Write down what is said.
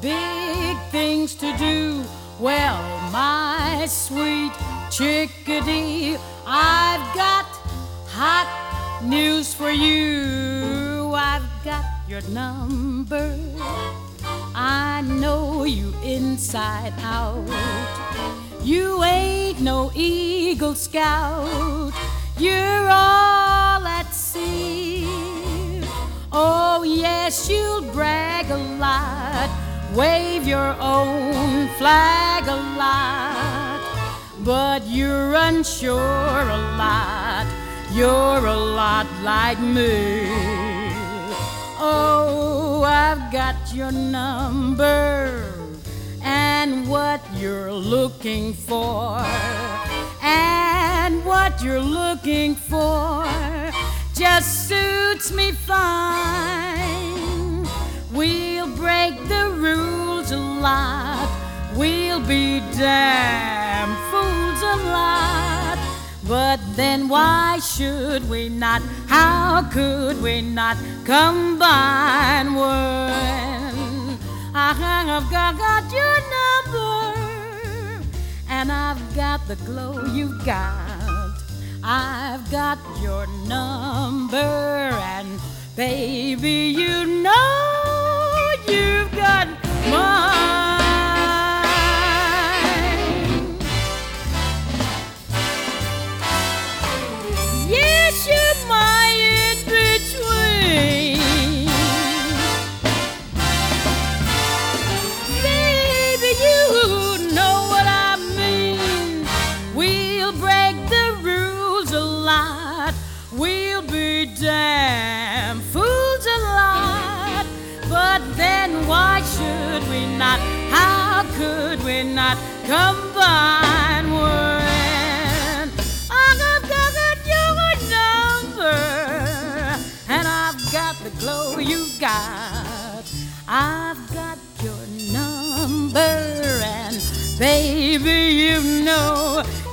big things to do. Well, my sweet chickadee, I've got hot news for you. I've got your number. I know you inside out. You ain't no Eagle Scout. You're all at sea. Oh yes, you'll brag a lot, wave your own flag a lot, but you're unsure a lot. You're a lot like me. Oh, I've got your number and what you're looking for, and what you're looking for just suits me fine. We'll break the rules a lot, we'll be damn fools a lot, but then why should we not? How could we not combine when I've got your number and I've got the glow you've got. I've got your number and baby, you know you've got mine. Yes, you're my in-between. Baby, you know what I mean. We'll break the rules a lot, we'll be damn fools a lot, but then why should we not? How could we not combine when I've got your number and I've got the glow you've got. I've got your number and baby, you know